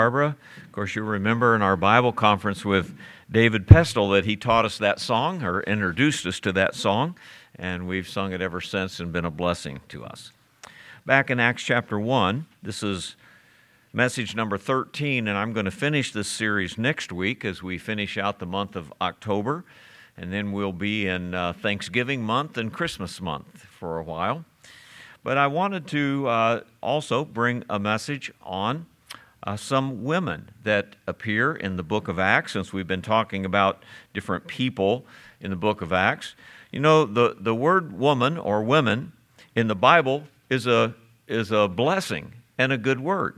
Barbara. Of course, you remember in our Bible conference with David Pestle that he taught us that song or introduced us to that song, and we've sung it ever since and been a blessing to us. Back in Acts chapter 1, this is message number 13, and I'm going to finish this series next week as we finish out the month of October, and then we'll be in Thanksgiving month and Christmas month for a while. But I wanted to also bring a message on some women that appear in the book of Acts, since we've been talking about different people in the book of Acts. You know, the word woman or women in the Bible is a blessing and a good word.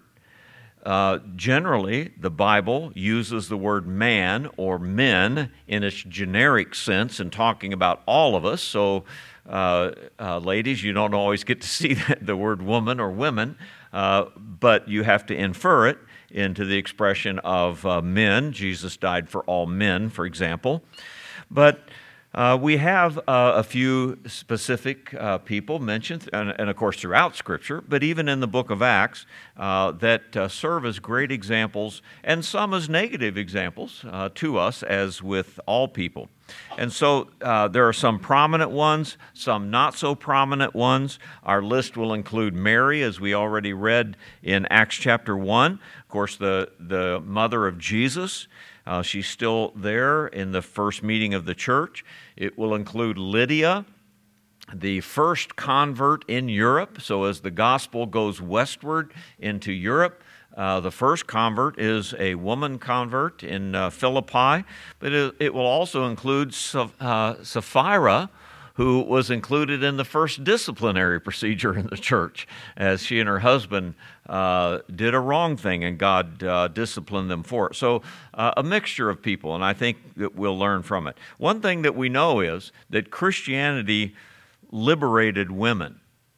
Generally, the Bible uses the word man or men in its generic sense in talking about all of us. So, ladies, you don't always get to see the word woman or women, but you have to infer it into the expression of men. Jesus died for all men, for example. But we have a few specific people mentioned, and of course throughout Scripture, but even in the book of Acts, that serve as great examples, and some as negative examples to us, as with all people. And so there are some prominent ones, some not so prominent ones. Our list will include Mary, as we already read in Acts chapter 1. Of course, the mother of Jesus. She's still there in the first meeting of the church. It will include Lydia, the first convert in Europe. So as the gospel goes westward into Europe, the first convert is a woman convert in Philippi. But it will also include Sapphira, who was included in the first disciplinary procedure in the church, as she and her husband did a wrong thing, and God disciplined them for it. So a mixture of people, and I think that we'll learn from it. One thing that we know is that Christianity liberated women.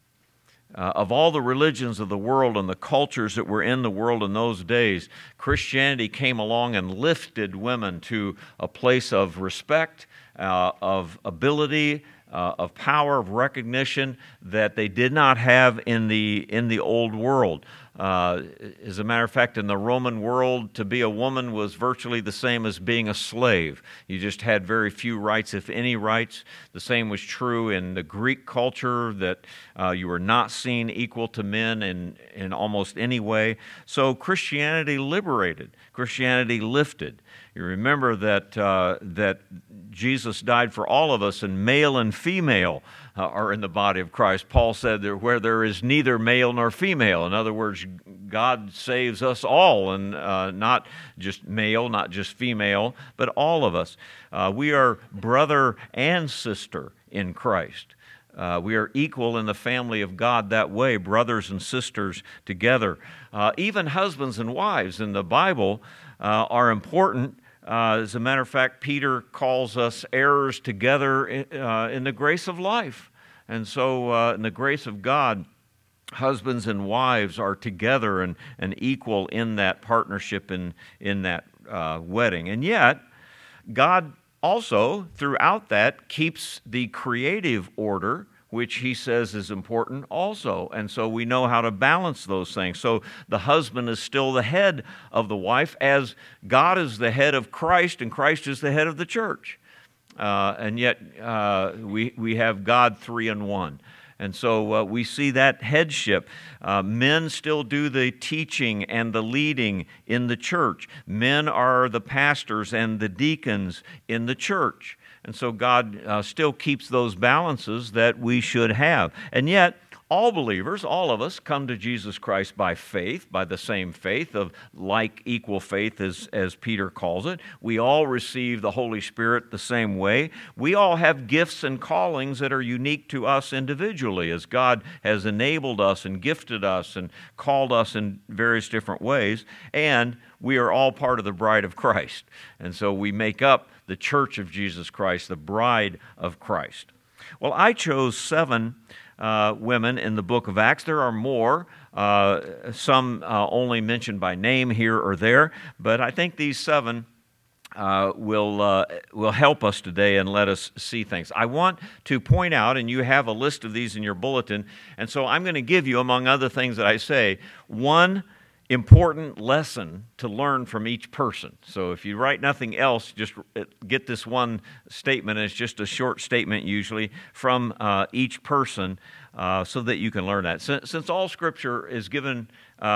Of all the religions of the world and the cultures that were in the world in those days, Christianity came along and lifted women to a place of respect, of ability, of power, of recognition that they did not have in the old world. As a matter of fact, in the Roman world, to be a woman was virtually the same as being a slave. You just had very few rights, if any rights. The same was true in the Greek culture, that you were not seen equal to men in almost any way. So Christianity liberated. Christianity lifted. You remember that Jesus died for all of us, and male and female are in the body of Christ. Paul said that where there is neither male nor female. In other words, God saves us all, and not just male, not just female, but all of us. We are brother and sister in Christ. We are equal in the family of God that way, brothers and sisters together. Even husbands and wives in the Bible are important. As a matter of fact, Peter calls us heirs together in the grace of life. And so in the grace of God, husbands and wives are together and equal in that partnership, in that wedding. And yet, God also, throughout that, keeps the creative order, which he says is important also. And so we know how to balance those things. So the husband is still the head of the wife, as God is the head of Christ, and Christ is the head of the church. And yet we have God three in one. And so we see that headship. Men still do the teaching and the leading in the church. Men are the pastors and the deacons in the church. And so God still keeps those balances that we should have. And yet, all believers, all of us, come to Jesus Christ by faith, by the same faith, of like equal faith as Peter calls it. We all receive the Holy Spirit the same way. We all have gifts and callings that are unique to us individually, as God has enabled us and gifted us and called us in various different ways. And we are all part of the bride of Christ. And so we make up the church of Jesus Christ, the bride of Christ. Well, I chose 7 women in the book of Acts. There are more, some only mentioned by name here or there, but I think these 7 will help us today and let us see things. I want to point out, and you have a list of these in your bulletin, and so I'm going to give you, among other things that I say, one important lesson to learn from each person. So if you write nothing else, just get this one statement. It's just a short statement usually from each person so that you can learn that. Since all Scripture is given,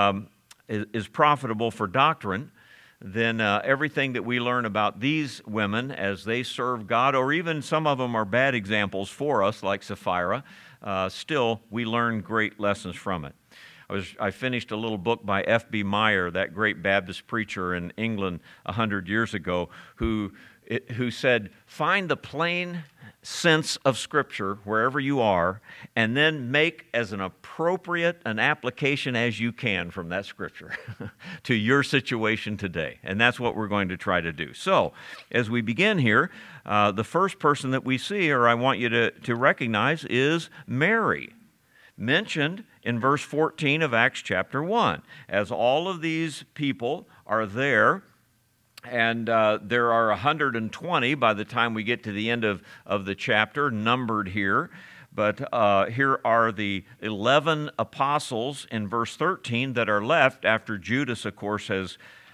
is profitable for doctrine, then everything that we learn about these women as they serve God, or even some of them are bad examples for us, like Sapphira, still we learn great lessons from it. I finished a little book by F.B. Meyer, that great Baptist preacher in England 100 years ago, who said, find the plain sense of Scripture wherever you are, and then make as an appropriate an application as you can from that Scripture to your situation today. And that's what we're going to try to do. So, as we begin here, the first person that we see, or I want you to recognize, is Mary, mentioned in verse 14 of Acts chapter 1. As all of these people are there, and there are 120 by the time we get to the end of the chapter, numbered here. But here are the 11 apostles in verse 13 that are left after Judas, of course, has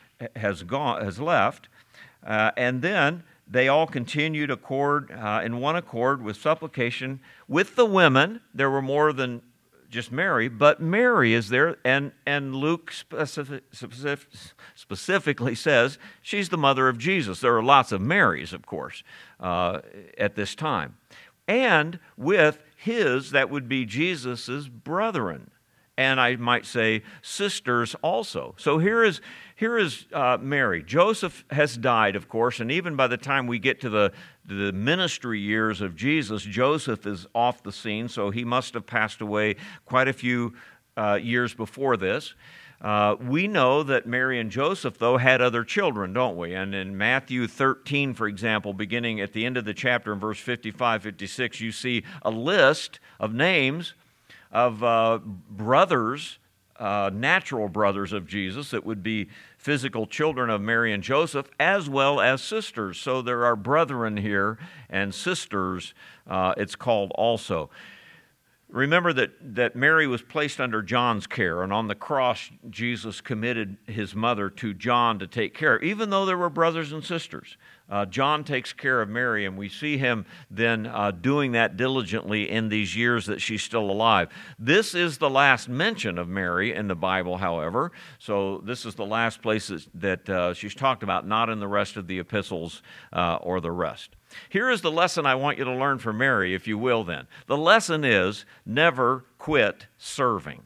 left. And then they all continued in one accord with supplication with the women. There were more than just Mary, but Mary is there, and Luke specifically says she's the mother of Jesus. There are lots of Marys, of course, at this time. And with that would be Jesus's brethren, and I might say sisters also. So here is Mary. Joseph has died, of course, and even by the time we get to the ministry years of Jesus, Joseph is off the scene, so he must have passed away quite a few years before this. We know that Mary and Joseph, though, had other children, don't we? And in Matthew 13, for example, beginning at the end of the chapter in verse 55, 56, you see a list of names of brothers, natural brothers of Jesus, that would be physical children of Mary and Joseph, as well as sisters. So there are brethren here and sisters, it's called also. Remember that Mary was placed under John's care, and on the cross, Jesus committed his mother to John to take care, even though there were brothers and sisters. John takes care of Mary, and we see him then doing that diligently in these years that she's still alive. This is the last mention of Mary in the Bible, however, so this is the last place that she's talked about, not in the rest of the epistles or the rest. Here is the lesson I want you to learn from Mary, if you will, then. The lesson is never quit serving.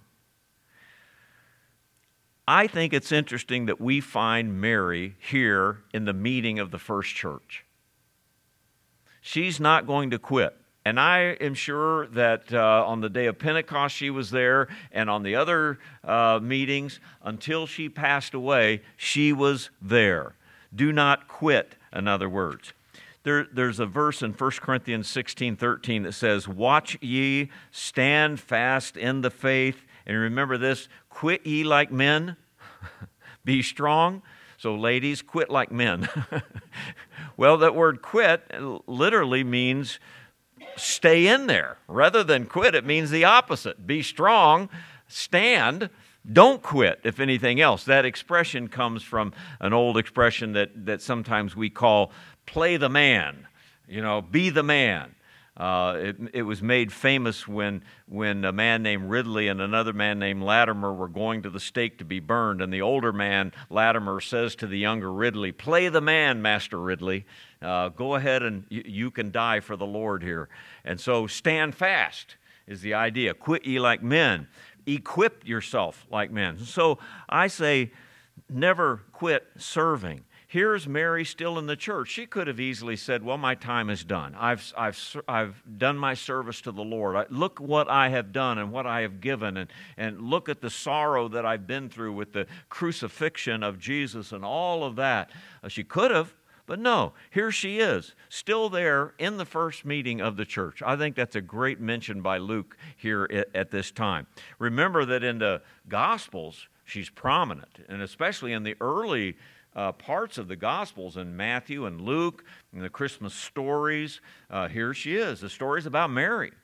I think it's interesting that we find Mary here in the meeting of the first church. She's not going to quit. And I am sure that on the day of Pentecost she was there, and on the other meetings, until she passed away, she was there. Do not quit, in other words. There's a verse in 1 Corinthians 16:13 that says, watch ye, stand fast in the faith, and remember this, quit ye like men, be strong. So ladies, quit like men. Well, that word quit literally means stay in there. Rather than quit, it means the opposite. Be strong, stand, don't quit, if anything else. That expression comes from an old expression that sometimes we call play the man, be the man. It was made famous when a man named Ridley and another man named Latimer were going to the stake to be burned, and the older man, Latimer, says to the younger Ridley, play the man, Master Ridley. Go ahead and you can die for the Lord here. And so stand fast is the idea. Quit ye like men. Equip yourself like men. So I say never quit serving. Here's Mary still in the church. She could have easily said, well, my time is done. I've done my service to the Lord. Look what I have done and what I have given, and look at the sorrow that I've been through with the crucifixion of Jesus and all of that. She could have, but no, here she is, still there in the first meeting of the church. I think that's a great mention by Luke here at this time. Remember that in the Gospels, she's prominent, and especially in the early parts of the Gospels in Matthew and Luke and the Christmas stories. Here she is. The story's about Mary.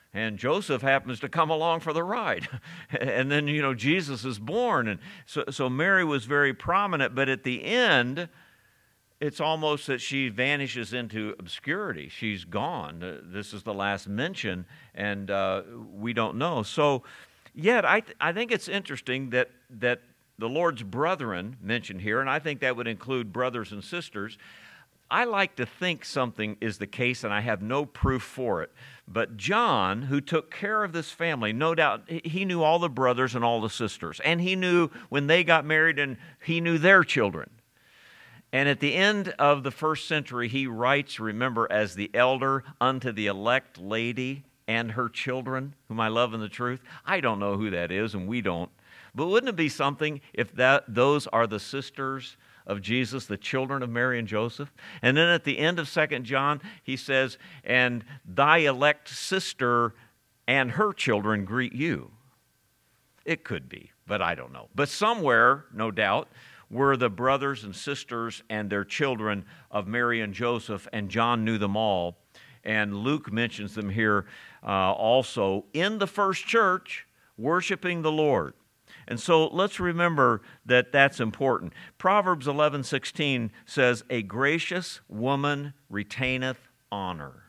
And Joseph happens to come along for the ride. And then, Jesus is born. And so Mary was very prominent, but at the end, it's almost that she vanishes into obscurity. She's gone. This is the last mention, and we don't know. So, yet, I think it's interesting that the Lord's brethren mentioned here, and I think that would include brothers and sisters. I like to think something is the case, and I have no proof for it. But John, who took care of this family, no doubt, he knew all the brothers and all the sisters. And he knew when they got married, and he knew their children. And at the end of the first century, he writes, remember, as the elder unto the elect lady and her children, whom I love in the truth. I don't know who that is, and we don't. But wouldn't it be something if those are the sisters of Jesus, the children of Mary and Joseph? And then at the end of 2 John, he says, and thy elect sister and her children greet you. It could be, but I don't know. But somewhere, no doubt, were the brothers and sisters and their children of Mary and Joseph, and John knew them all. And Luke mentions them here also in the first church, worshiping the Lord. And so let's remember that that's important. Proverbs 11:16 says, a gracious woman retaineth honor.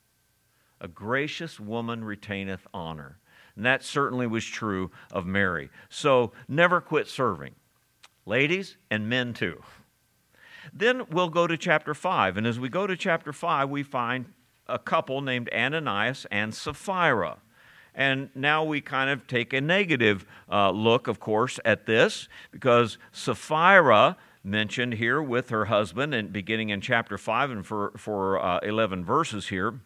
A gracious woman retaineth honor. And that certainly was true of Mary. So never quit serving. Ladies and men too. Then we'll go to chapter 5. And as we go to chapter 5, we find a couple named Ananias and Sapphira. And now we kind of take a negative look, of course, at this, because Sapphira, mentioned here with her husband, and beginning in chapter 5 and for 11 verses here,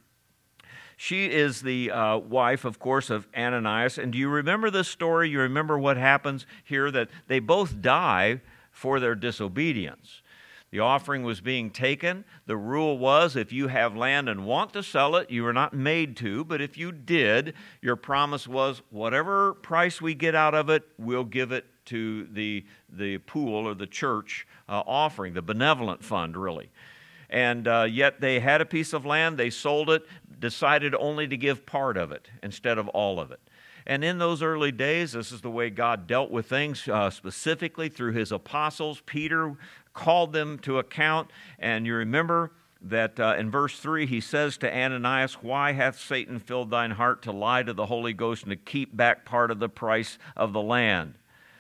she is the wife, of course, of Ananias. And do you remember this story? You remember what happens here, that they both die for their disobedience. The offering was being taken. The rule was if you have land and want to sell it, you are not made to. But if you did, your promise was whatever price we get out of it, we'll give it to the pool or the church offering, the benevolent fund, really. And yet they had a piece of land, they sold it, decided only to give part of it instead of all of it. And in those early days, this is the way God dealt with things, specifically through his apostles. Peter called them to account, and you remember that in verse 3, he says to Ananias, why hath Satan filled thine heart to lie to the Holy Ghost and to keep back part of the price of the land?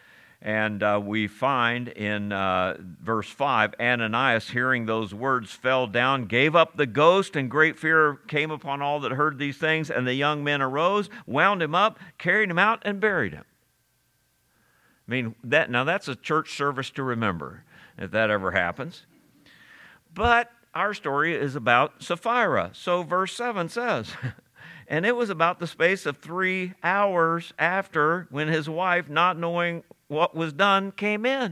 And we find in verse 5, Ananias, hearing those words, fell down, gave up the ghost, and great fear came upon all that heard these things. And the young men arose, wound him up, carried him out, and buried him. I mean, that's a church service to remember, if that ever happens. But our story is about Sapphira. So verse 7 says, and it was about the space of 3 hours after, when his wife, not knowing what was done, came in.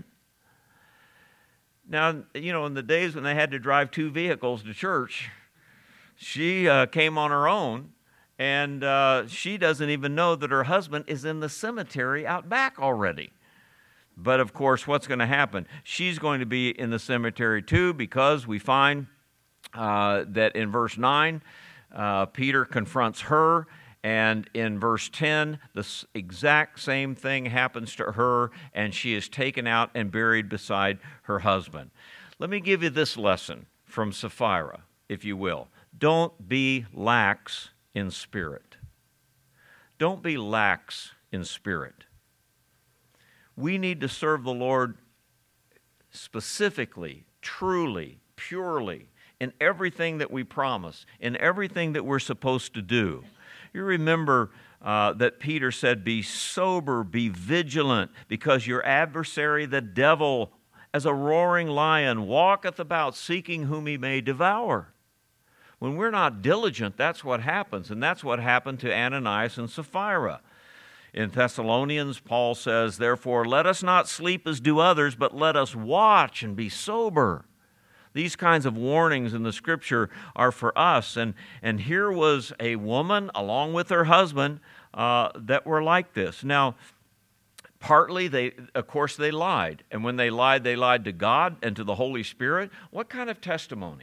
Now, in the days when they had to drive 2 vehicles to church, she came on her own, and she doesn't even know that her husband is in the cemetery out back already. But of course, what's going to happen? She's going to be in the cemetery too, because we find that in verse 9, Peter confronts her. And in verse 10, the exact same thing happens to her, and she is taken out and buried beside her husband. Let me give you this lesson from Sapphira, if you will. Don't be lax in spirit. Don't be lax in spirit. We need to serve the Lord specifically, truly, purely, in everything that we promise, in everything that we're supposed to do. You remember that Peter said, be sober, be vigilant, because your adversary, the devil, as a roaring lion, walketh about, seeking whom he may devour. When we're not diligent, that's what happens, and that's what happened to Ananias and Sapphira. In Thessalonians, Paul says, therefore, let us not sleep as do others, but let us watch and be sober. These kinds of warnings in the Scripture are for us. And here was a woman, along with her husband, that were like this. Now, partly, they lied. And when they lied to God and to the Holy Spirit. What kind of testimony?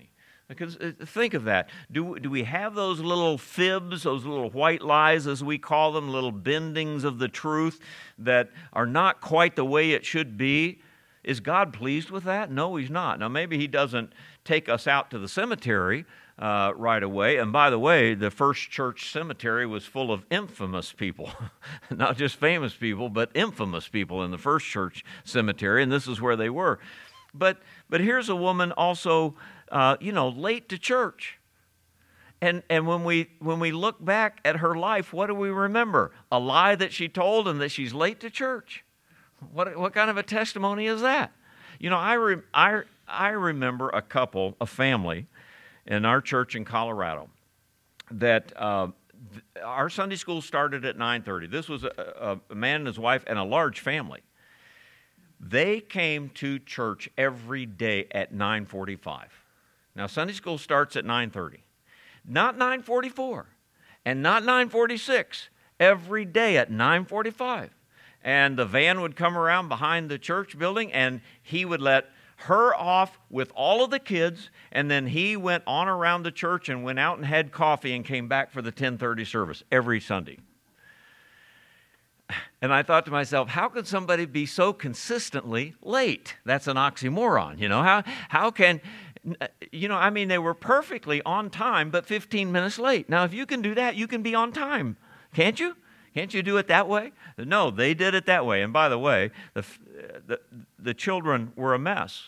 Because think of that. Do we have those little fibs, those little white lies, as we call them, little bendings of the truth that are not quite the way it should be? Is God pleased with that? No, He's not. Now, maybe He doesn't take us out to the cemetery right away. And by the way, the first church cemetery was full of infamous people, not just famous people, but infamous people in the first church cemetery, and this is where they were. But here's a woman also, late to church. And when we look back at her life, what do we remember? A lie that she told and that she's late to church. What kind of a testimony is that? I remember a family in our church in Colorado that our Sunday school started at 9:30. This was a man and his wife and a large family. They came to church every day at 9:45. Now, Sunday school starts at 9:30. Not 9:44 and not 9:46. Every day at 9:45. And the van would come around behind the church building, and he would let her off with all of the kids, and then he went on around the church and went out and had coffee and came back for the 10:30 service every Sunday. And I thought to myself, how could somebody be so consistently late? That's an oxymoron, How can, they were perfectly on time, but 15 minutes late. Now, if you can do that, you can be on time, can't you? Can't you do it that way? No, they did it that way. And by the way, the children were a mess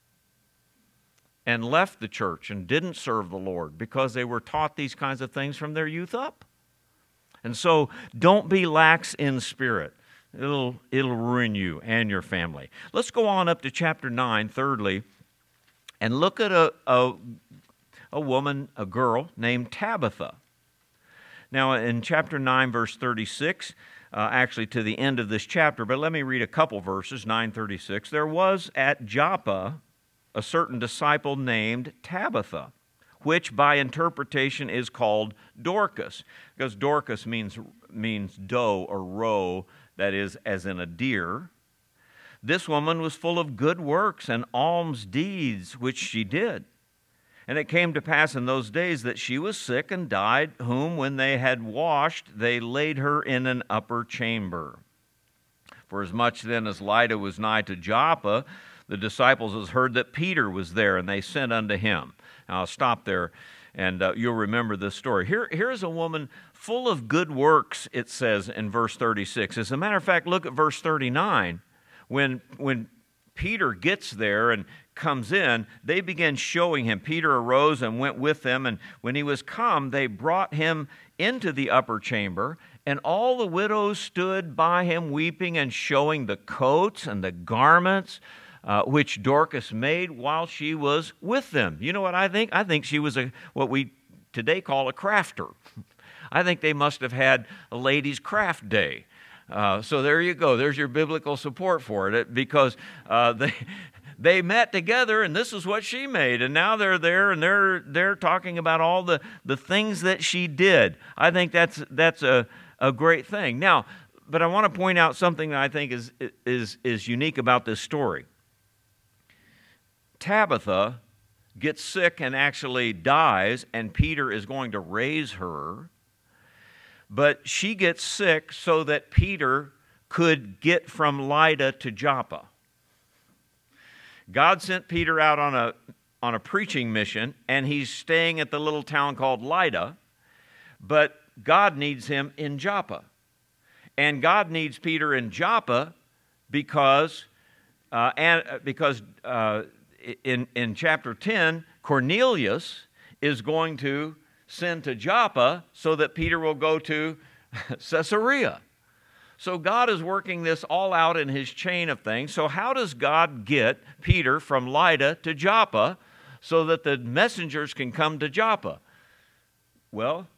and left the church and didn't serve the Lord because they were taught these kinds of things from their youth up. And so don't be lax in spirit. It'll ruin you and your family. Let's go on up to chapter 9, thirdly, and look at a woman, a girl named Tabitha. Now, in chapter 9, verse 36, actually to the end of this chapter, but let me read a couple verses, 9:36. There was at Joppa a certain disciple named Tabitha, which by interpretation is called Dorcas, because Dorcas means doe or roe, that is, as in a deer. This woman was full of good works and alms deeds, which she did. And it came to pass in those days that she was sick and died, whom when they had washed, they laid her in an upper chamber. For as much then as Lydda was nigh to Joppa, the disciples heard that Peter was there, and they sent unto him. Now, I'll stop there, and you'll remember this story. Here's a woman full of good works, it says in verse 36. As a matter of fact, look at verse 39. When Peter gets there and comes in, they begin showing him. Peter arose and went with them, and when he was come, they brought him into the upper chamber, and all the widows stood by him weeping and showing the coats and the garments which Dorcas made while she was with them. You know what I think? I think she was what we today call a crafter. I think they must have had a ladies' craft day. So there you go. There's your biblical support for it, because they met together, and this is what she made, and now they're there, and they're talking about all the things that she did. I think that's a great thing. Now, but I want to point out something that I think is unique about this story. Tabitha gets sick and actually dies, and Peter is going to raise her. But she gets sick so that Peter could get from Lydda to Joppa. God sent Peter out on a preaching mission, and he's staying at the little town called Lydda, but God needs him in Joppa. And God needs Peter in Joppa because in chapter 10, Cornelius is going to send to Joppa so that Peter will go to Caesarea. So God is working this all out in his chain of things. So how does God get Peter from Lydda to Joppa so that the messengers can come to Joppa? Well,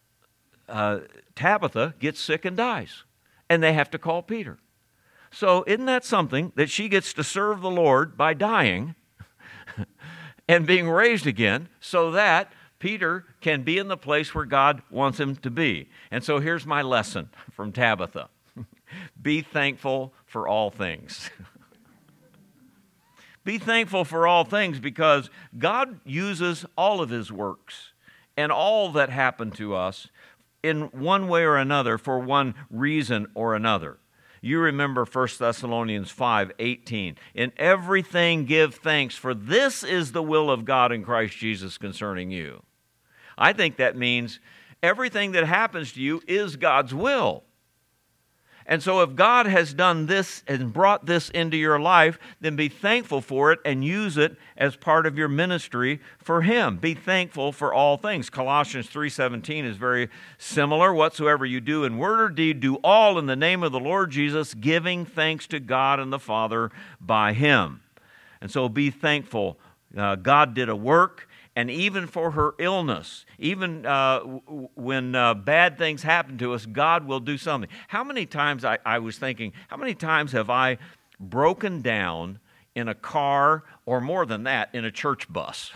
Tabitha gets sick and dies, and they have to call Peter. So isn't that something that she gets to serve the Lord by dying and being raised again so that Peter can be in the place where God wants him to be? And so here's my lesson from Tabitha. Be thankful for all things. Be thankful for all things because God uses all of His works and all that happen to us in one way or another for one reason or another. You remember 1 Thessalonians 5:18. In everything give thanks, for this is the will of God in Christ Jesus concerning you. I think that means everything that happens to you is God's will. And so if God has done this and brought this into your life, then be thankful for it and use it as part of your ministry for Him. Be thankful for all things. Colossians 3:17 is very similar. Whatsoever you do in word or deed, do all in the name of the Lord Jesus, giving thanks to God and the Father by Him. And so be thankful. God did a work. And even for her illness, even when bad things happen to us, God will do something. How many times, I was thinking, how many times have I broken down in a car, or more than that, in a church bus,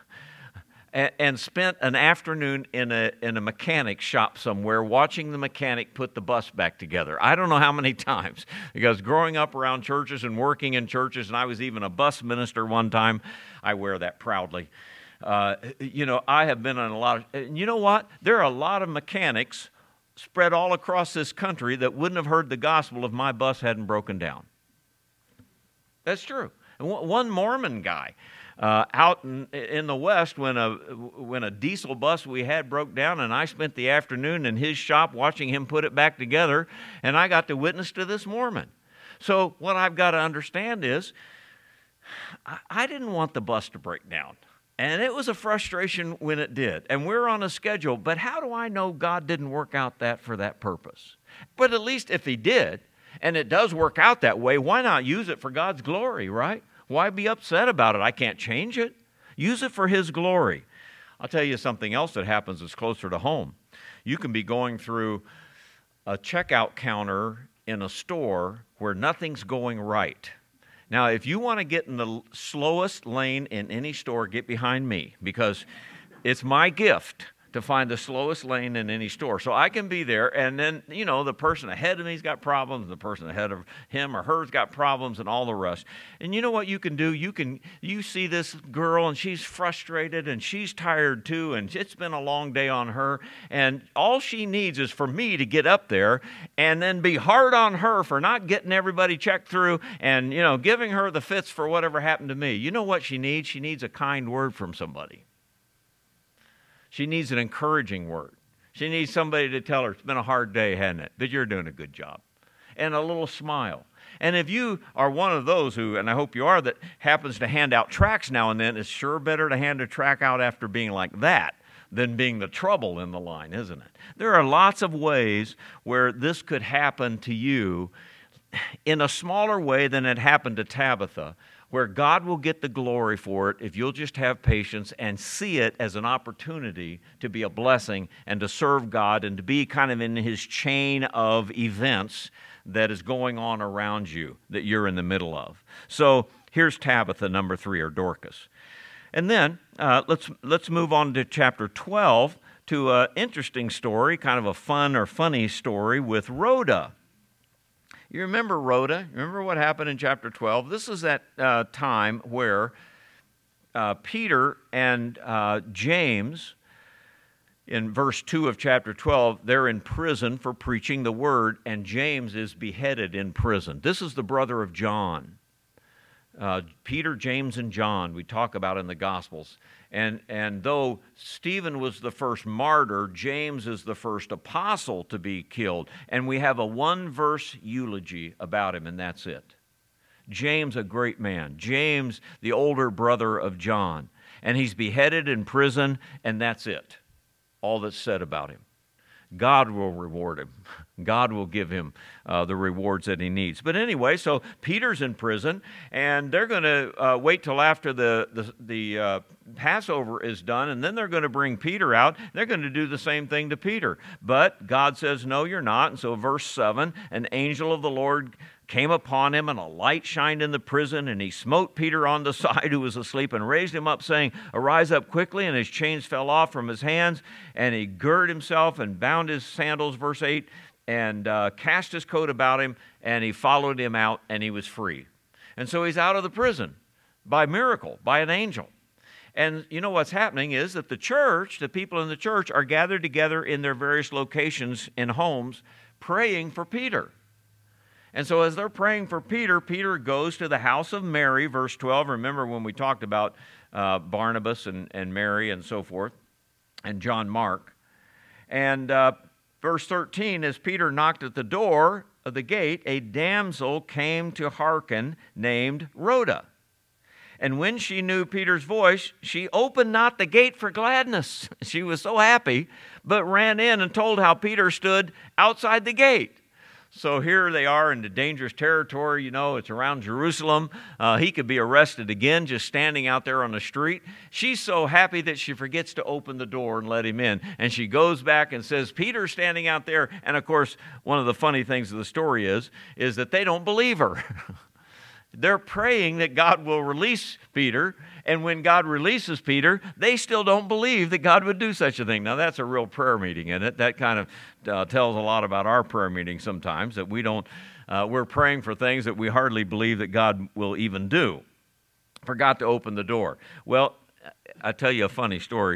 and spent an afternoon in a mechanic shop somewhere watching the mechanic put the bus back together? I don't know how many times, because growing up around churches and working in churches, and I was even a bus minister one time, I wear that proudly. I have been on a lot of, you know what? There are a lot of mechanics spread all across this country that wouldn't have heard the gospel if my bus hadn't broken down. That's true. And one Mormon guy out in the West, when a diesel bus we had broke down, and I spent the afternoon in his shop watching him put it back together, and I got to witness to this Mormon. So what I've got to understand is, I didn't want the bus to break down. And it was a frustration when it did. And we're on a schedule, but how do I know God didn't work out that for that purpose? But at least if He did, and it does work out that way, why not use it for God's glory, right? Why be upset about it? I can't change it. Use it for His glory. I'll tell you something else that happens that's closer to home. You can be going through a checkout counter in a store where nothing's going right. Now, if you want to get in the slowest lane in any store, get behind me, because it's my gift to find the slowest lane in any store. So I can be there, and then, the person ahead of me's got problems, the person ahead of him or her's got problems, and all the rest. And you know what you can do? You see this girl, and she's frustrated, and she's tired too, and it's been a long day on her, and all she needs is for me to get up there and then be hard on her for not getting everybody checked through and, giving her the fits for whatever happened to me. You know what she needs? She needs a kind word from somebody. She needs an encouraging word. She needs somebody to tell her, it's been a hard day, hasn't it? But you're doing a good job. And a little smile. And if you are one of those who, and I hope you are, that happens to hand out tracts now and then, it's sure better to hand a tract out after being like that than being the trouble in the line, isn't it? There are lots of ways where this could happen to you in a smaller way than it happened to Tabitha, where God will get the glory for it if you'll just have patience and see it as an opportunity to be a blessing and to serve God and to be kind of in His chain of events that is going on around you that you're in the middle of. So here's Tabitha, number 3, or Dorcas. And then let's move on to chapter 12, to an interesting story, kind of a fun or funny story with Rhoda. You remember Rhoda? Remember what happened in chapter 12? This is that time where Peter and James, in verse 2 of chapter 12, they're in prison for preaching the word, and James is beheaded in prison. This is the brother of John. Peter, James, and John, we talk about in the Gospels. And though Stephen was the first martyr, James is the first apostle to be killed. And we have a one-verse eulogy about him, and that's it. James, a great man. James, the older brother of John. And he's beheaded in prison, and that's it. All that's said about him. God will reward him. God will give him the rewards that he needs. But anyway, so Peter's in prison, and they're going to wait till after the Passover is done, and then they're going to bring Peter out. They're going to do the same thing to Peter. But God says, no, you're not. And so verse 7, an angel of the Lord came upon him, and a light shined in the prison, and he smote Peter on the side who was asleep and raised him up, saying, arise up quickly, and his chains fell off from his hands, and he girded himself and bound his sandals, verse 8, and cast his coat about him, and he followed him out, and he was free. And so he's out of the prison. by miracle, by an angel. And you know what's happening is that the church, the people in the church, are gathered together in their various locations in homes praying for Peter. And so as they're praying for Peter, Peter goes to the house of Mary, verse 12. Remember when we talked about Barnabas and Mary and so forth, and John Mark. And verse 13, as Peter knocked at the door of the gate, a damsel came to hearken named Rhoda. And when she knew Peter's voice, she opened not the gate for gladness. She was so happy, but ran in and told how Peter stood outside the gate. So here they are in the dangerous territory. You know, it's around Jerusalem. He could be arrested again just standing out there on the street. She's so happy that she forgets to open the door and let him in. And she goes back and says, Peter's standing out there. And of course, one of the funny things of the story is that they don't believe her. They're praying that God will release Peter, and when God releases Peter, they still don't believe that God would do such a thing. Now, that's a real prayer meeting, isn't it? That kind of tells a lot about our prayer meeting sometimes, that we're praying for things that we hardly believe that God will even do. Forgot to open the door. Well, I'll tell you a funny story.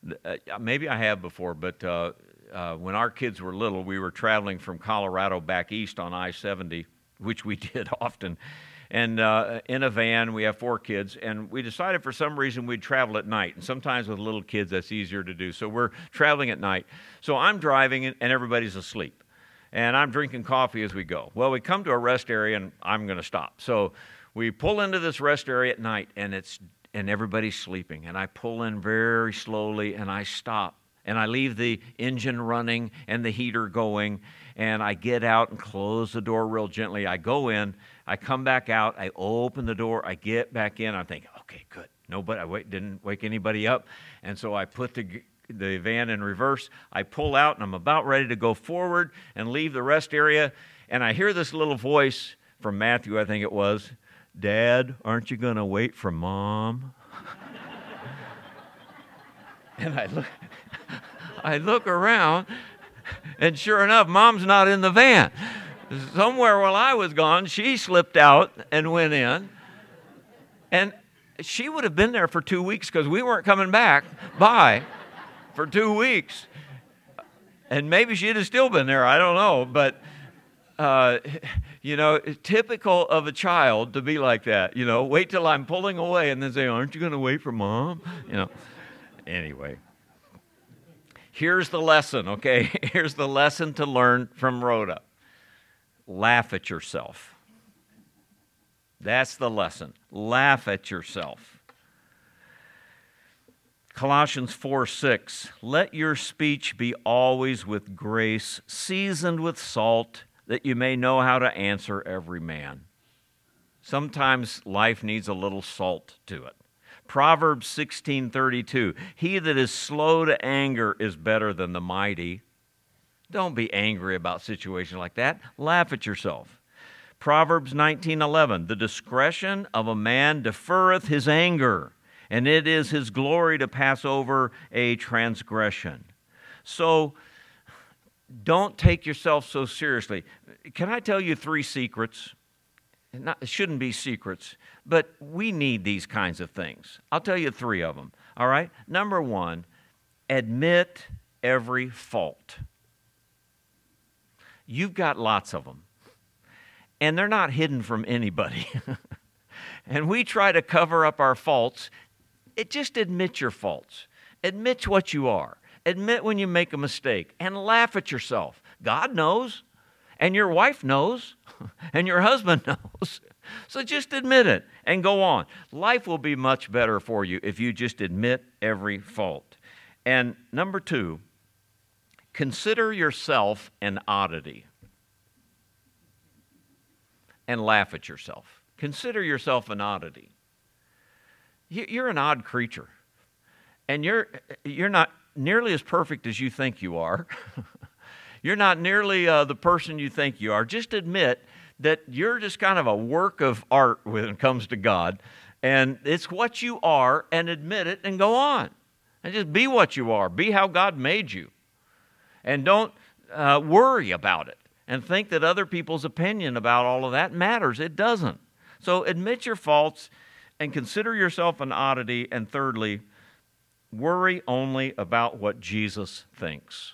Maybe I have before, but when our kids were little, we were traveling from Colorado back east on I-70, which we did often. And in a van, we have 4 kids, and we decided for some reason we'd travel at night. And sometimes with little kids, that's easier to do. So we're traveling at night. So I'm driving, and everybody's asleep. And I'm drinking coffee as we go. Well, we come to a rest area, and I'm going to stop. So we pull into this rest area at night, and everybody's sleeping. And I pull in very slowly, and I stop. And I leave the engine running and the heater going, and I get out and close the door real gently. I go in, I come back out, I open the door, I get back in, I'm thinking, okay, good. Nobody, didn't wake anybody up. And so I put the van in reverse, I pull out, and I'm about ready to go forward and leave the rest area, and I hear this little voice from Matthew, I think it was, Dad, aren't you going to wait for Mom? And I look around, and sure enough, Mom's not in the van. Somewhere while I was gone, she slipped out and went in. And she would have been there for 2 weeks because we weren't coming back by for 2 weeks. And maybe she'd have still been there, I don't know. But, typical of a child to be like that. Wait till I'm pulling away and then say, aren't you going to wait for Mom? Anyway. Here's the lesson, okay? Here's the lesson to learn from Rhoda. Laugh at yourself. That's the lesson. Laugh at yourself. Colossians 4:6. Let your speech be always with grace, seasoned with salt, that you may know how to answer every man. Sometimes life needs a little salt to it. Proverbs 16:32, he that is slow to anger is better than the mighty. Don't be angry about situations like that. Laugh at yourself. Proverbs 19:11, the discretion of a man deferreth his anger, and it is his glory to pass over a transgression. So don't take yourself so seriously. Can I tell you 3 secrets? It shouldn't be secrets, but we need these kinds of things. I'll tell you 3 of them, all right? Number 1, admit every fault. You've got lots of them, and they're not hidden from anybody. And we try to cover up our faults. Just admit your faults. Admit what you are. Admit when you make a mistake, and laugh at yourself. God knows. And your wife knows, and your husband knows. So just admit it and go on. Life will be much better for you if you just admit every fault. And number 2, consider yourself an oddity and laugh at yourself. Consider yourself an oddity. You're an odd creature, and you're not nearly as perfect as you think you are. You're not nearly the person you think you are. Just admit that you're just kind of a work of art when it comes to God, and it's what you are, and admit it and go on. And just be what you are. Be how God made you. And don't worry about it and think that other people's opinion about all of that matters. It doesn't. So admit your faults, and consider yourself an oddity. And thirdly, worry only about what Jesus thinks.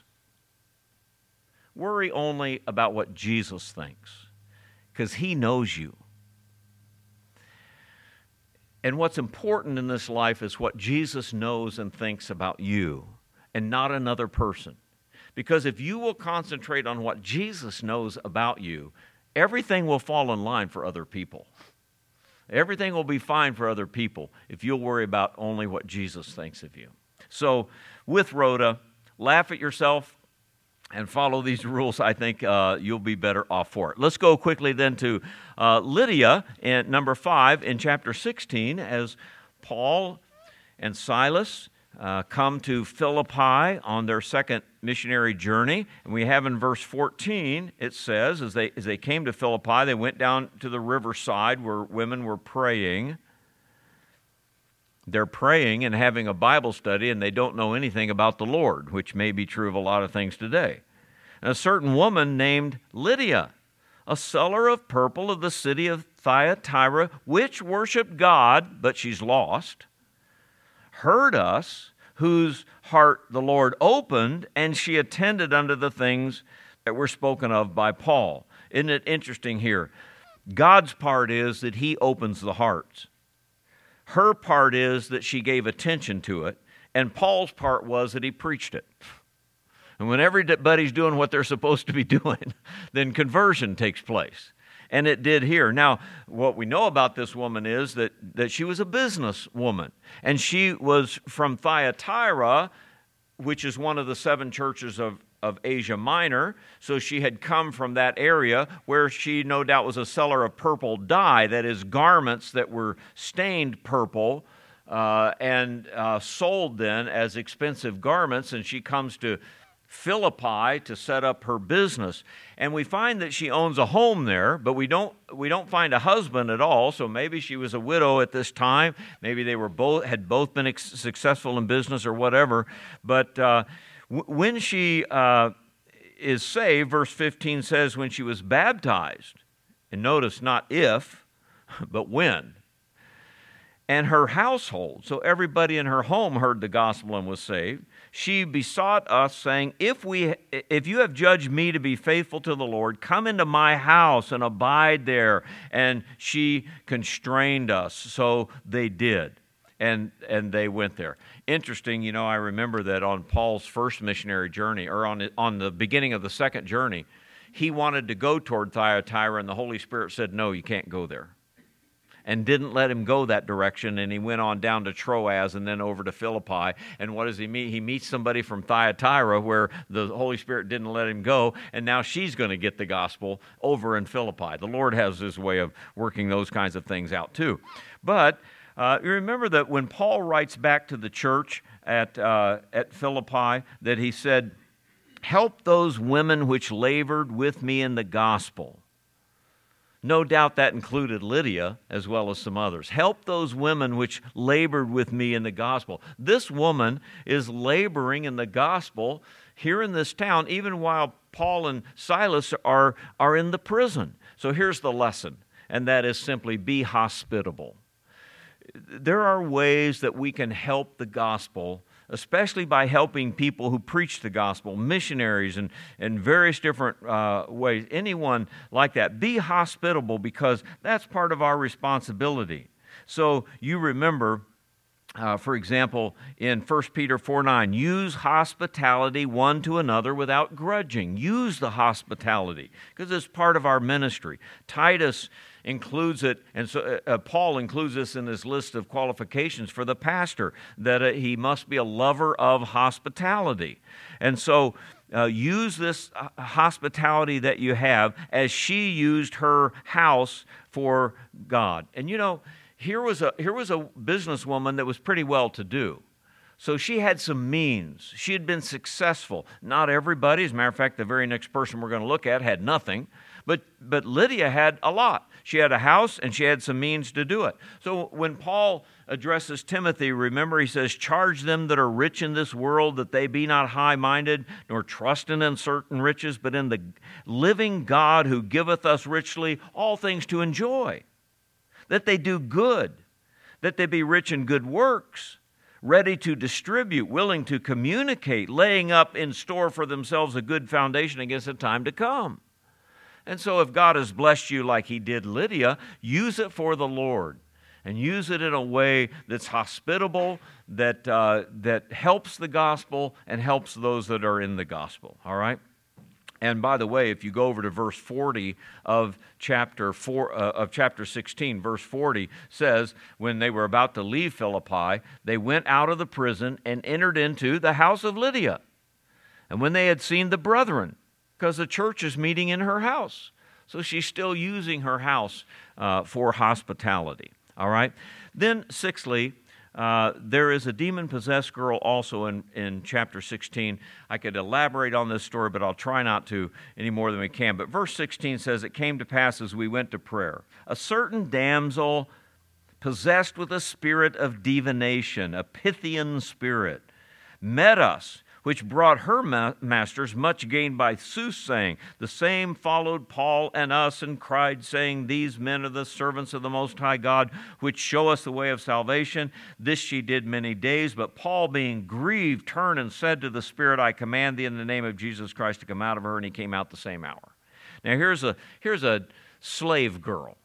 Worry only about what Jesus thinks, because He knows you. And what's important in this life is what Jesus knows and thinks about you, and not another person. Because if you will concentrate on what Jesus knows about you, everything will fall in line for other people. Everything will be fine for other people if you'll worry about only what Jesus thinks of you. So with Rhoda, laugh at yourself and follow these rules. I think you'll be better off for it. Let's go quickly then to Lydia, in number 5 in chapter 16, as Paul and Silas come to Philippi on their second missionary journey. And we have in verse 14, it says, as they came to Philippi, they went down to the riverside where women were praying. They're praying and having a Bible study, and they don't know anything about the Lord, which may be true of a lot of things today. And a certain woman named Lydia, a seller of purple of the city of Thyatira, which worshiped God, but she's lost, heard us, whose heart the Lord opened, and she attended unto the things that were spoken of by Paul. Isn't it interesting here? God's part is that He opens the hearts. Her part is that she gave attention to it, and Paul's part was that he preached it. And when everybody's doing what they're supposed to be doing, then conversion takes place. And it did here. Now, what we know about this woman is that she was a businesswoman. And she was from Thyatira, which is one of the 7 churches of Asia Minor. So she had come from that area where she no doubt was a seller of purple dye, that is, garments that were stained purple and sold then as expensive garments. And she comes to Philippi to set up her business. And we find that she owns a home there, but we don't find a husband at all. So maybe she was a widow at this time. Maybe they had both been successful in business or whatever. But when she is saved, verse 15 says, when she was baptized, and notice not if, but when, and her household, so everybody in her home heard the gospel and was saved, she besought us, saying, if you have judged me to be faithful to the Lord, come into my house and abide there. And she constrained us. So they did. And they went there. Interesting, I remember that on Paul's first missionary journey, or on the beginning of the second journey, he wanted to go toward Thyatira, and the Holy Spirit said, no, you can't go there. And didn't let him go that direction, and he went on down to Troas and then over to Philippi. And what does he meet? He meets somebody from Thyatira where the Holy Spirit didn't let him go, and now she's going to get the gospel over in Philippi. The Lord has His way of working those kinds of things out too. But you remember that when Paul writes back to the church at Philippi, that he said, help those women which labored with me in the gospel. No doubt that included Lydia as well as some others. Help those women which labored with me in the gospel. This woman is laboring in the gospel here in this town, even while Paul and Silas are in the prison. So here's the lesson, and that is simply be hospitable. There are ways that we can help the gospel, especially by helping people who preach the gospel, missionaries and various different ways. Anyone like that. Be hospitable, because that's part of our responsibility. So you remember, for example, in 1 Peter 4:9, use hospitality one to another without grudging. Use the hospitality, because it's part of our ministry. Titus includes it, and so Paul includes this in his list of qualifications for the pastor, that he must be a lover of hospitality. And so use this hospitality that you have as she used her house for God. And here was a businesswoman that was pretty well to do. So she had some means. She had been successful. Not everybody, as a matter of fact, the very next person we're going to look at had nothing. But Lydia had a lot. She had a house and she had some means to do it. So when Paul addresses Timothy, remember he says, charge them that are rich in this world that they be not high-minded, nor trust in uncertain riches, but in the living God who giveth us richly all things to enjoy. That they do good, that they be rich in good works, ready to distribute, willing to communicate, laying up in store for themselves a good foundation against the time to come. And so if God has blessed you like He did Lydia, use it for the Lord. And use it in a way that's hospitable, that helps the gospel and helps those that are in the gospel. All right? And by the way, if you go over to verse 40 of chapter 16, verse 40 says, when they were about to leave Philippi, they went out of the prison and entered into the house of Lydia. And when they had seen the brethren, because the church is meeting in her house, so she's still using her house for hospitality. All right? Then, sixthly, there is a demon-possessed girl also in chapter 16. I could elaborate on this story, but I'll try not to any more than we can. But verse 16 says, "It came to pass as we went to prayer, a certain damsel possessed with a spirit of divination, a Pythian spirit, met us, which brought her masters much gain by soothsaying. The same followed Paul and us and cried, saying, These men are the servants of the Most High God, which show us the way of salvation. This she did many days. But Paul, being grieved, turned and said to the spirit, I command thee in the name of Jesus Christ to come out of her. And he came out the same hour." Now here's a slave girl,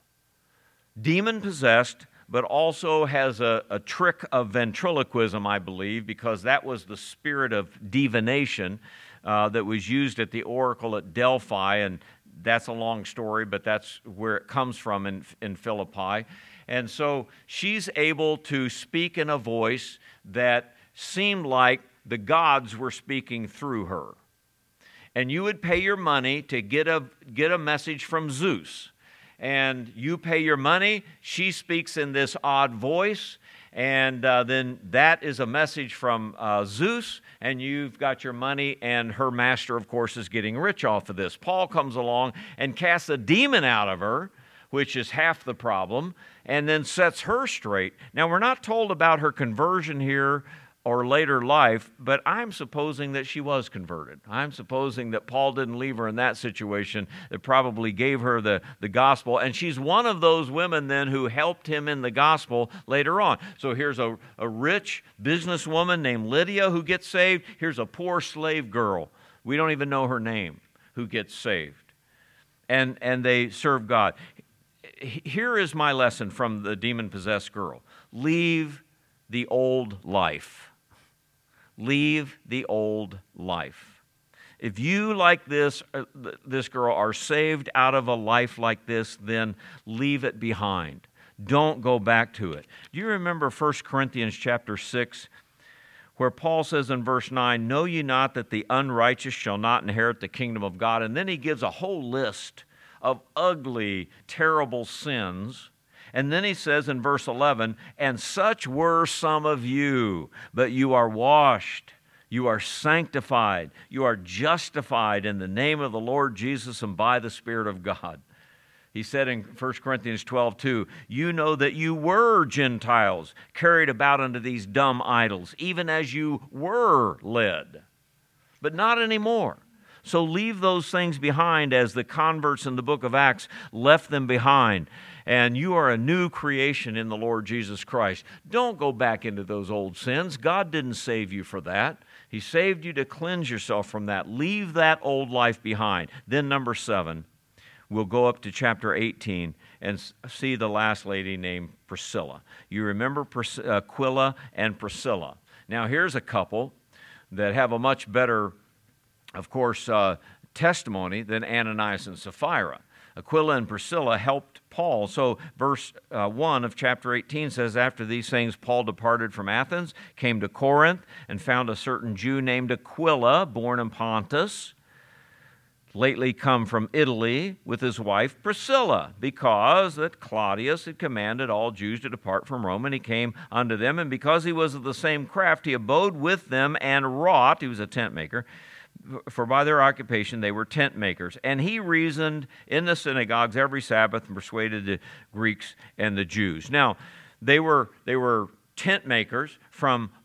demon-possessed, but also has a trick of ventriloquism, I believe, because that was the spirit of divination that was used at the oracle at Delphi, and that's a long story, but that's where it comes from in Philippi. And so she's able to speak in a voice that seemed like the gods were speaking through her. And you would pay your money to get a message from Zeus. And you pay your money, she speaks in this odd voice, and then that is a message from Zeus, and you've got your money, and her master, of course, is getting rich off of this. Paul comes along and casts a demon out of her, which is half the problem, and then sets her straight. Now, we're not told about her conversion here or later life, but I'm supposing that she was converted. I'm supposing that Paul didn't leave her in that situation, that probably gave her the gospel, and she's one of those women then who helped him in the gospel later on. So here's a rich businesswoman named Lydia who gets saved. Here's a poor slave girl, we don't even know her name, who gets saved. And they serve God. Here is my lesson from the demon-possessed girl. Leave the old life. Leave the old life. If you, like this girl, are saved out of a life like this, then leave it behind. Don't go back to it. Do you remember 1 Corinthians chapter 6, where Paul says in verse 9, "Know ye not that the unrighteous shall not inherit the kingdom of God?" And then he gives a whole list of ugly, terrible sins. And then he says in verse 11, "And such were some of you, but you are washed, you are sanctified, you are justified in the name of the Lord Jesus and by the Spirit of God." He said in 1 Corinthians 12:2, "You know that you were Gentiles, carried about unto these dumb idols, even as you were led, but not anymore. So leave those things behind as the converts in the book of Acts left them behind. And you are a new creation in the Lord Jesus Christ." Don't go back into those old sins. God didn't save you for that. He saved you to cleanse yourself from that. Leave that old life behind. Then number 7, we'll go up to chapter 18 and see the last lady named Priscilla. You remember Aquila and Priscilla. Now here's a couple that have a much better, of course, testimony than Ananias and Sapphira. Aquila and Priscilla helped Paul. So verse 1 of chapter 18 says, "After these things Paul departed from Athens, came to Corinth, and found a certain Jew named Aquila, born in Pontus, lately come from Italy, with his wife Priscilla, because that Claudius had commanded all Jews to depart from Rome, and he came unto them, and because he was of the same craft, he abode with them and wrought." He was a tent maker. "For by their occupation they were tent makers. And he reasoned in the synagogues every Sabbath and persuaded the Greeks and the Jews." Now, they were tent makers from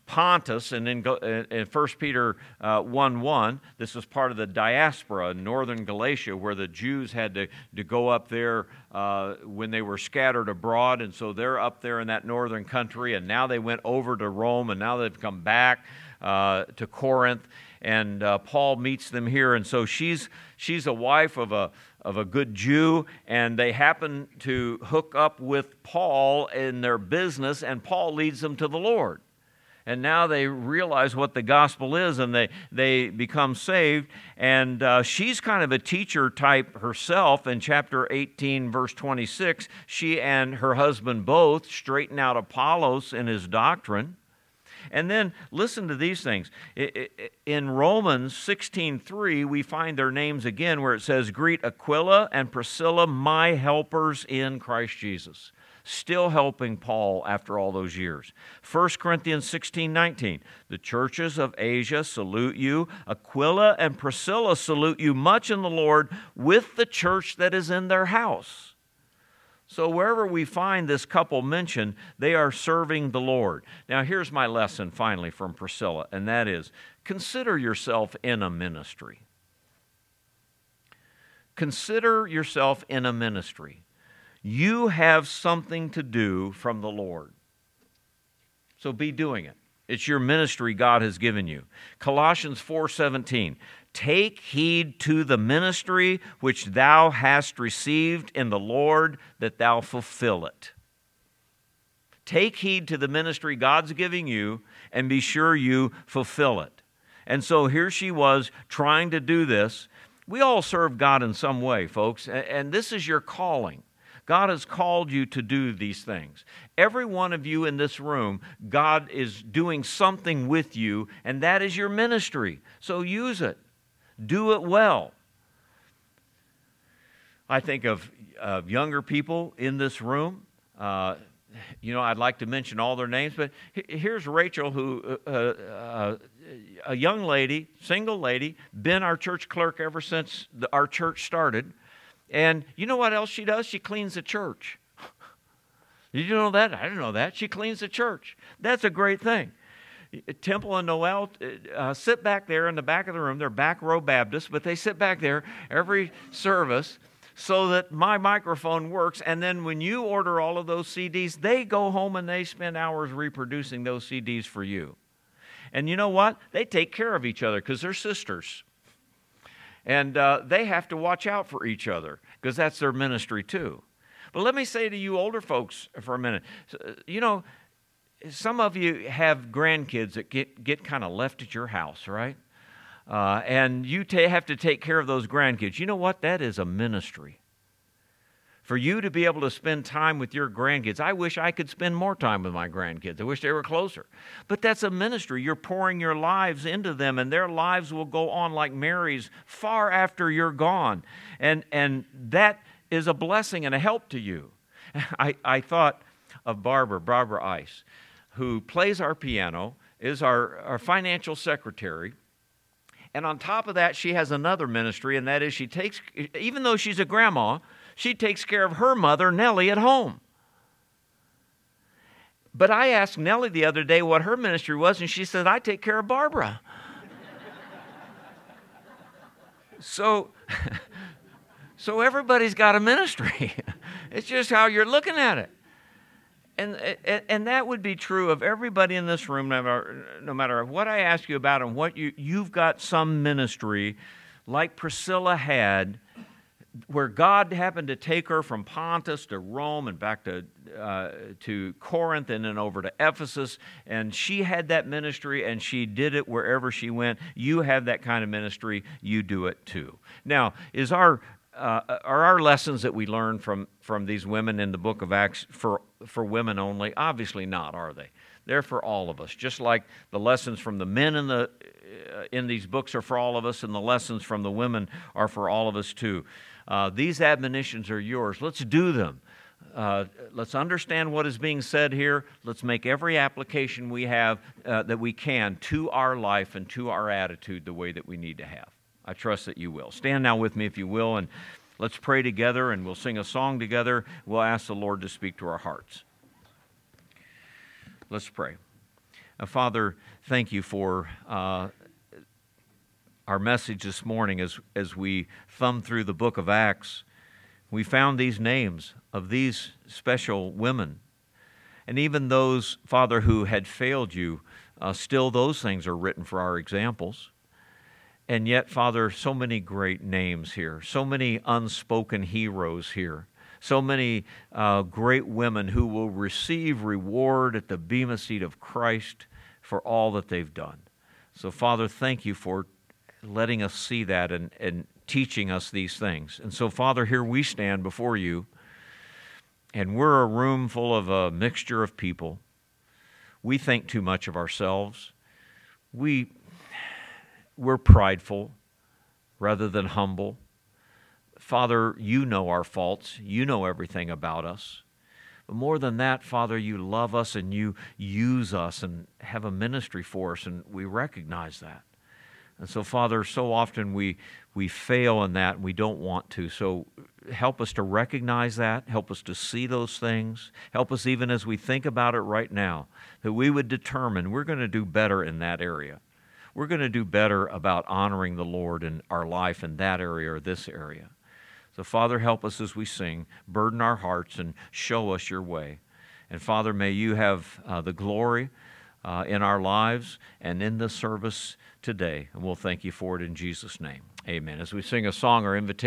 Pontus, and in 1 Peter 1:1, this was part of the diaspora in northern Galatia, where the Jews had to go up there when they were scattered abroad, and so they're up there in that northern country, and now they went over to Rome, and now they've come back to Corinth, and Paul meets them here, and so she's a wife of a good Jew, and they happen to hook up with Paul in their business, and Paul leads them to the Lord. And now they realize what the gospel is, and they become saved. And she's kind of a teacher type herself. In chapter 18, verse 26, she and her husband both straighten out Apollos in his doctrine. And then listen to these things. In Romans 16:3, we find their names again, where it says, "Greet Aquila and Priscilla, my helpers in Christ Jesus." Still helping Paul after all those years. 1 Corinthians 16:19, "The churches of Asia salute you. Aquila and Priscilla salute you much in the Lord, with the church that is in their house." So wherever we find this couple mentioned, they are serving the Lord. Now here's my lesson finally from Priscilla, and that is, consider yourself in a ministry. Consider yourself in a ministry. You have something to do from the Lord. So be doing it. It's your ministry God has given you. Colossians 4:17, "Take heed to the ministry which thou hast received in the Lord, that thou fulfill it." Take heed to the ministry God's giving you, and be sure you fulfill it. And so here she was trying to do this. We all serve God in some way, folks, and this is your calling. God has called you to do these things. Every one of you in this room, God is doing something with you, and that is your ministry. So use it. Do it well. I think of younger people in this room. I'd like to mention all their names, but here's Rachel, who a young lady, single lady, been our church clerk ever since our church started. And you know what else she does? She cleans the church. Did you know that? I didn't know that. She cleans the church. That's a great thing. Temple and Noel sit back there in the back of the room. They're back row Baptists, but they sit back there every service so that my microphone works. And then when you order all of those CDs, they go home and they spend hours reproducing those CDs for you. And you know what? They take care of each other because they're sisters. And they have to watch out for each other because that's their ministry too. But let me say to you older folks for a minute, some of you have grandkids that get kind of left at your house, right? And you have to take care of those grandkids. You know what? That is a ministry. For you to be able to spend time with your grandkids, I wish I could spend more time with my grandkids. I wish they were closer. But that's a ministry. You're pouring your lives into them, and their lives will go on like Mary's far after you're gone. And that is a blessing and a help to you. I thought of Barbara Ice, who plays our piano, is our financial secretary. And on top of that, she has another ministry, and that is even though she's a grandma, she takes care of her mother, Nellie, at home. But I asked Nellie the other day what her ministry was, and she said, "I take care of Barbara." So everybody's got a ministry. It's just how you're looking at it. And that would be true of everybody in this room, no matter what I ask you about and what you've got some ministry like Priscilla had, where God happened to take her from Pontus to Rome and back to Corinth and then over to Ephesus, and she had that ministry and she did it wherever she went. You have that kind of ministry, you do it too. Now, are our lessons that we learn from these women in the book of Acts for women only? Obviously not, are they? They're for all of us. Just like the lessons from the men in these books are for all of us, and the lessons from the women are for all of us too. These admonitions are yours. Let's do them. Let's understand what is being said here. Let's make every application we have that we can to our life and to our attitude the way that we need to have. I trust that you will. Stand now with me if you will, and let's pray together, and we'll sing a song together. We'll ask the Lord to speak to our hearts. Let's pray. Father, thank you for our message this morning as we thumb through the book of Acts. We found these names of these special women. And even those, Father, who had failed you, still those things are written for our examples. And yet, Father, so many great names here, so many unspoken heroes here, so many great women who will receive reward at the bema seat of Christ for all that they've done. So, Father, thank you for letting us see that and teaching us these things. And so, Father, here we stand before you, and we're a room full of a mixture of people. We think too much of ourselves. We're prideful rather than humble. Father, you know our faults. You know everything about us. But more than that, Father, you love us and you use us and have a ministry for us, and we recognize that. And so, Father, so often we fail in that and we don't want to. So help us to recognize that. Help us to see those things. Help us even as we think about it right now, that we would determine we're going to do better in that area. We're going to do better about honoring the Lord in our life in that area or this area. So, Father, help us as we sing. Burden our hearts and show us your way. And, Father, may you have the glory in our lives and in this service today. And we'll thank you for it in Jesus' name. Amen. As we sing a song or invitation,